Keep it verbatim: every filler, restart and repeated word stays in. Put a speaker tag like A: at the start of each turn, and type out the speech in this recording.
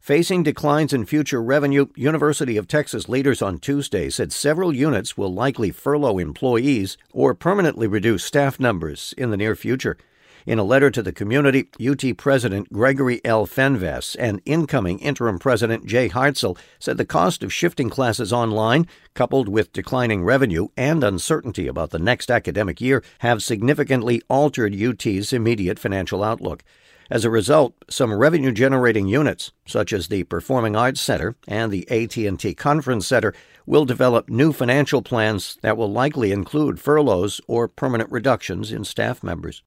A: Facing declines in future revenue, University of Texas leaders on Tuesday said several units will likely furlough employees or permanently reduce staff numbers in the near future. In a letter to the community, U T President Gregory L. Fenves and incoming interim President Jay Hartzell said the cost of shifting classes online, coupled with declining revenue and uncertainty about the next academic year, have significantly altered U T's immediate financial outlook. As a result, some revenue-generating units, such as the Performing Arts Center and the A T and T Conference Center, will develop new financial plans that will likely include furloughs or permanent reductions in staff members.